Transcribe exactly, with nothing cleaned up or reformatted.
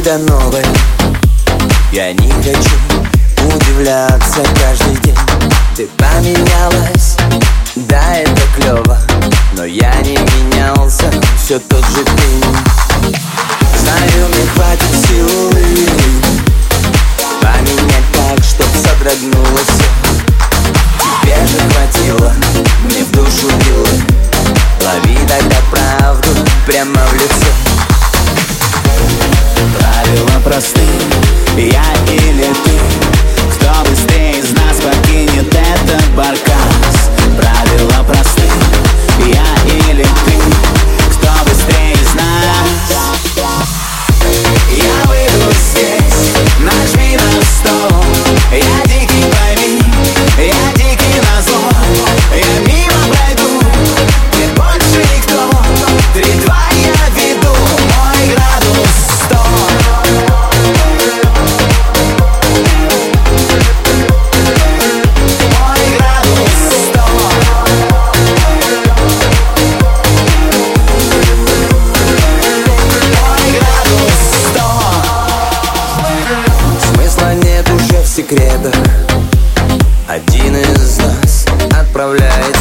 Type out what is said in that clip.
тебя новое. Я не хочу удивляться каждый день. Ты поменялась, да, это клево, но я не менялся, все тот же ты. Знаю, мне хватит силы поменять так, чтоб содрогнулось все. Тебе же хватило, мне в душу било. Лови тогда правду прямо в лицо. Правила просты, я или ты. Кто быстрее из нас покинет этот баркас? Правила просты, я или ты. Кто быстрее из нас? Я выйду здесь, нажми на стол. Я дикий, пойми, я дикий назло. Я мимо пройду, мне больше никто. Три-два я веду, мой градус сто. Мой градус сто. Мой градус сто. Смысла нет уже в секретах. Один из нас отправляет